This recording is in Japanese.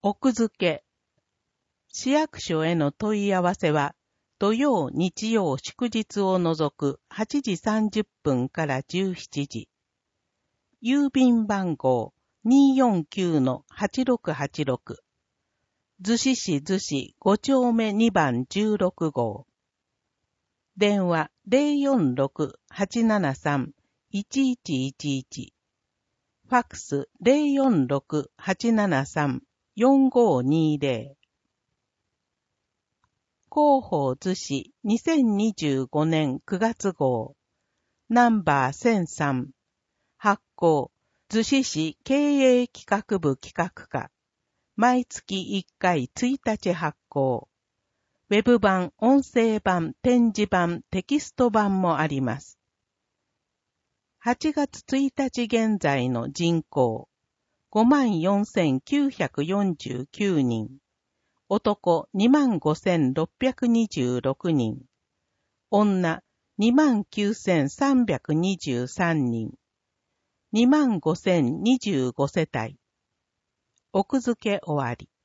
奥付け。市役所への問い合わせは、土曜、日曜、祝日を除く8時30分から17時。郵便番号 249-8686。逗子市逗子5丁目2番16号。電話 046-873-1111。ファックス 046-873-4520。広報逗子2025年9月号。ナンバー1003。発行。逗子市経営企画部企画課。毎月1回1日発行。ウェブ版、音声版、展示版、テキスト版もあります。8月1日現在の人口。54,949 人。男25,626 人。女29,323 人。25,025 世帯。奥付け終わり。